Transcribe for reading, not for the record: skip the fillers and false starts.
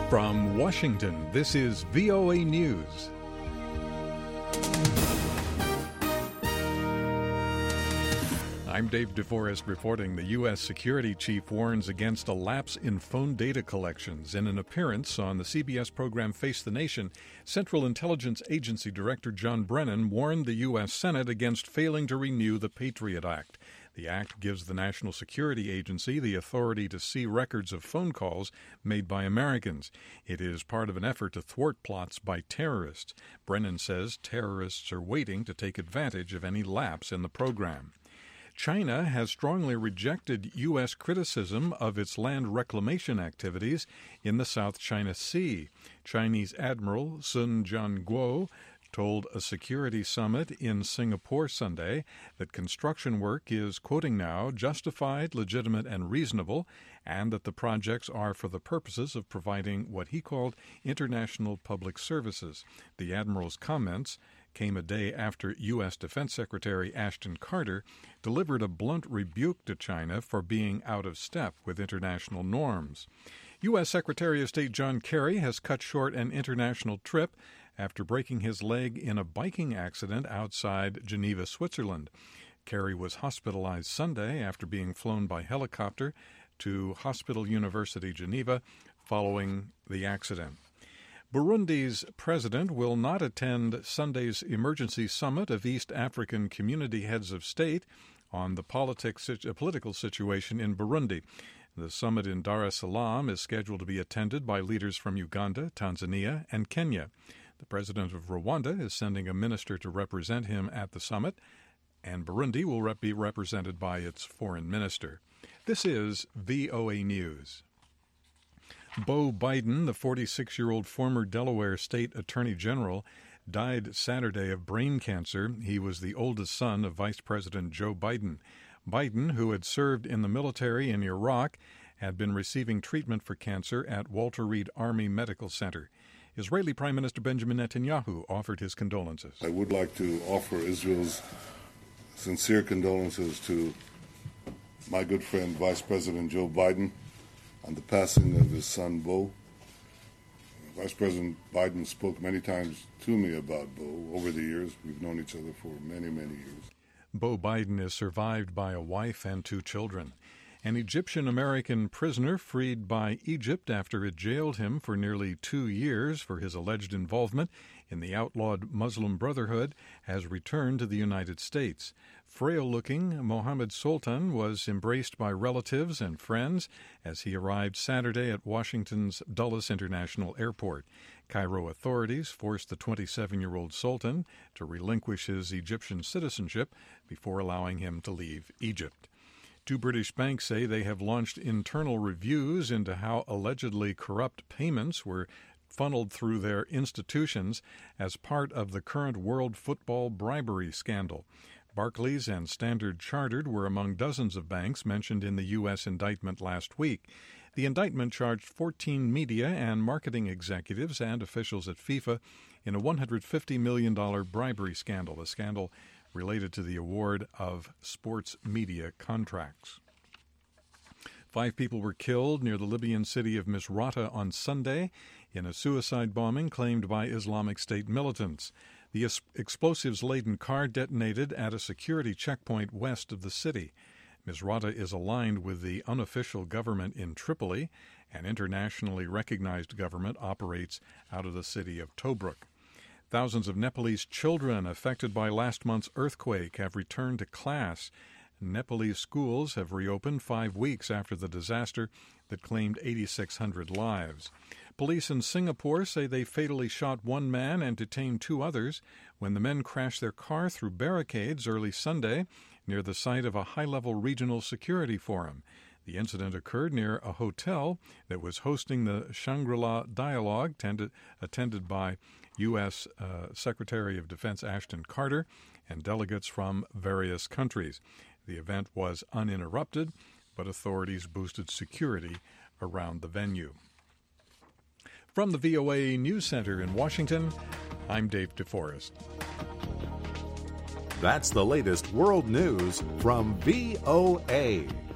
From Washington, this is VOA News. I'm Dave DeForest reporting. The U.S. security chief warns against a lapse in phone data collections. In an appearance on the CBS program Face the Nation, Central Intelligence Agency Director John Brennan warned the U.S. Senate against failing to renew the Patriot Act. The act gives the National Security Agency the authority to see records of phone calls made by Americans. It is part of an effort to thwart plots by terrorists. Brennan says terrorists are waiting to take advantage of any lapse in the program. China has strongly rejected U.S. criticism of its land reclamation activities in the South China Sea. Chinese Admiral Sun Jianguo told a security summit in Singapore Sunday that construction work is, quoting now, justified, legitimate, and reasonable, and that the projects are for the purposes of providing what he called international public services. The Admiral's comments came a day after U.S. Defense Secretary Ashton Carter delivered a blunt rebuke to China for being out of step with international norms. U.S. Secretary of State John Kerry has cut short an international trip after breaking his leg in a biking accident outside Geneva, Switzerland. Kerry was hospitalized Sunday after being flown by helicopter to Hospital University Geneva following the accident. Burundi's president will not attend Sunday's emergency summit of East African community heads of state on the political situation in Burundi. The summit in Dar es Salaam is scheduled to be attended by leaders from Uganda, Tanzania, and Kenya. The president of Rwanda is sending a minister to represent him at the summit, and Burundi will be represented by its foreign minister. This is VOA News. Beau Biden, the 46-year-old former Delaware State Attorney General, died Saturday of brain cancer. He was the oldest son of Vice President Joe Biden. Biden, who had served in the military in Iraq, had been receiving treatment for cancer at Walter Reed Army Medical Center. Israeli Prime Minister Benjamin Netanyahu offered his condolences. I would like to offer Israel's sincere condolences to my good friend Vice President Joe Biden on the passing of his son, Beau. Vice President Biden spoke many times to me about Beau over the years. We've known each other for many, many years. Beau Biden is survived by a wife and 2 children. An Egyptian-American prisoner freed by Egypt after it jailed him for nearly 2 years for his alleged involvement in the outlawed Muslim Brotherhood has returned to the United States. Frail-looking Mohammed Sultan was embraced by relatives and friends as he arrived Saturday at Washington's Dulles International Airport. Cairo authorities forced the 27-year-old Sultan to relinquish his Egyptian citizenship before allowing him to leave Egypt. 2 British banks say they have launched internal reviews into how allegedly corrupt payments were funneled through their institutions as part of the current world football bribery scandal. Barclays and Standard Chartered were among dozens of banks mentioned in the U.S. indictment last week. The indictment charged 14 media and marketing executives and officials at FIFA in a $150 million bribery scandal, a scandal related to the award of sports media contracts. 5 people were killed near the Libyan city of Misrata on Sunday in a suicide bombing claimed by Islamic State militants. The explosives-laden car detonated at a security checkpoint west of the city. Misrata is aligned with the unofficial government in Tripoli. An internationally recognized government operates out of the city of Tobruk. Thousands of Nepalese children affected by last month's earthquake have returned to class. Nepalese schools have reopened 5 weeks after the disaster that claimed 8,600 lives. Police in Singapore say they fatally shot 1 man and detained 2 others when the men crashed their car through barricades early Sunday near the site of a high-level regional security forum. The incident occurred near a hotel that was hosting the Shangri-La Dialogue, attended by U.S. Secretary of Defense Ashton Carter and delegates from various countries. The event was uninterrupted, but authorities boosted security around the venue. From the VOA News Center in Washington, I'm Dave DeForest. That's the latest world news from VOA.